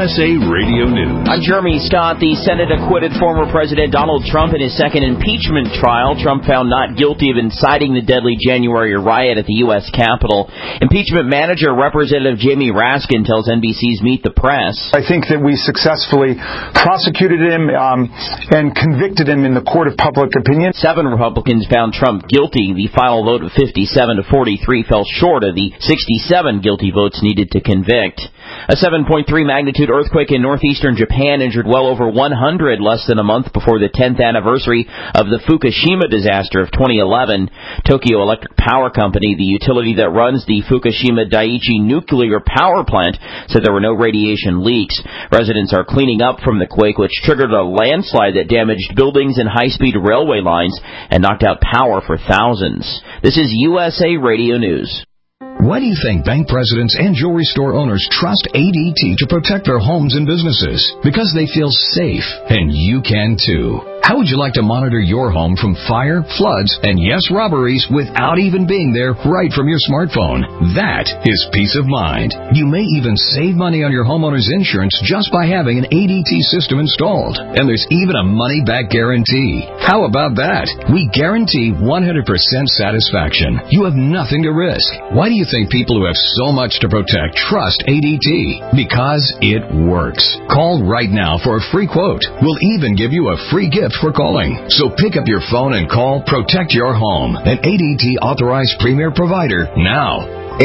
USA Radio News. I'm Jeremy Scott. The Senate acquitted former President Donald Trump in his second impeachment trial. Trump found not guilty of inciting the deadly January riot at the U.S. Capitol. Impeachment manager Representative Jamie Raskin tells NBC's Meet the Press. I think that we successfully prosecuted him and convicted him in the court of public opinion. 7 Republicans found Trump guilty. The final vote of 57 to 43 fell short of the 67 guilty votes needed to convict. A 7.3 magnitude earthquake in northeastern Japan injured well over 100 less than a month before the 10th anniversary of the Fukushima disaster of 2011. Tokyo Electric Power Company, the utility that runs the Fukushima Daiichi nuclear power plant, said there were no radiation leaks. Residents are cleaning up from the quake, which triggered a landslide that damaged buildings and high-speed railway lines and knocked out power for thousands. This is USA Radio News. Why do you think bank presidents and jewelry store owners trust ADT to protect their homes and businesses? Because they feel safe, and you can too. How would you like to monitor your home from fire, floods, and yes, robberies without even being there right from your smartphone? That is peace of mind. You may even save money on your homeowner's insurance just by having an ADT system installed. And there's even a money-back guarantee. How about that? We guarantee 100% satisfaction. You have nothing to risk. Why do you think people who have so much to protect trust ADT? Because it works. Call right now for a free quote. We'll even give you a free gift for calling. So pick up your phone and call Protect Your Home, an ADT authorized premier provider now.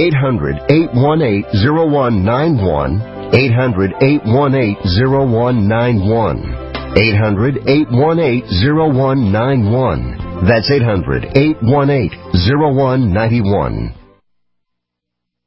800-818-0191. 800-818-0191. 800-818-0191. That's 800-818-0191.